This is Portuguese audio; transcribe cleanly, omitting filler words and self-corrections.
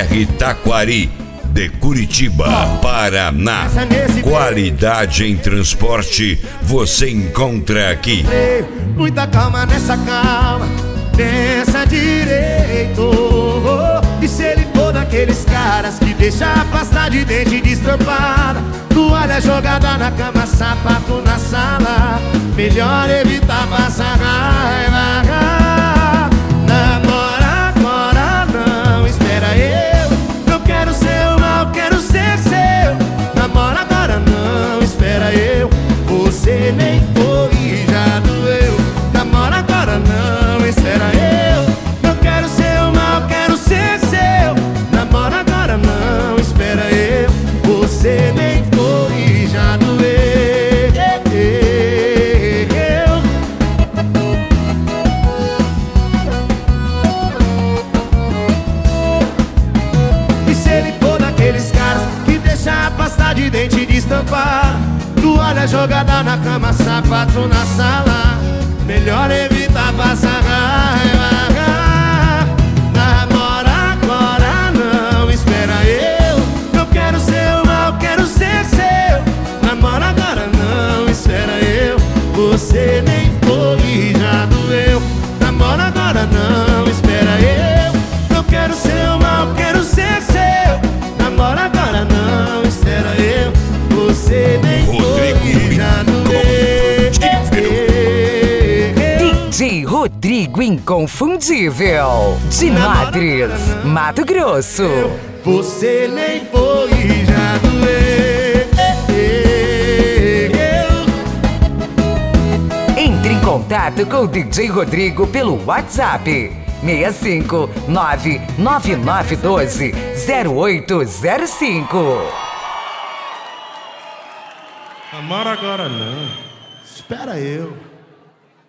BR Taquari, de Curitiba, Paraná. Qualidade em transporte você encontra aqui. Muita calma nessa calma, pensa direito. E se ele for daqueles caras que deixa a pasta de dente destampada, toalha jogada na cama, sapato na sala, melhor evitar passar raiva. Namora agora não, espera eu. Não quero seu mal, quero ser seu. Namora agora não, espera eu. Você nem foi e já doeu. Namora agora não, espera eu. Não quero seu mal, quero ser seu. Namora agora não, espera eu. Você nem foi e já doeu. E se ele for daqueles caras que deixa a pasta de dente destampar, toalha jogada na cama, sapato na sala, melhor evitar passar raiva. Namora agora não, espera eu. Não quero seu mal, quero ser seu. Namora agora não, espera eu. Você nem foi e já doeu. Namora agora não, espera eu. Não quero seu mal, quero ser seu. Namora agora não, espera eu. Você nem foi e já doeu. DJ Rodrigo Inconfundível, de Madres, Mato Grosso. Você nem foi e já doeu. Entre em contato com o DJ Rodrigo pelo WhatsApp 65 99912 0805. Namora agora não, espera eu.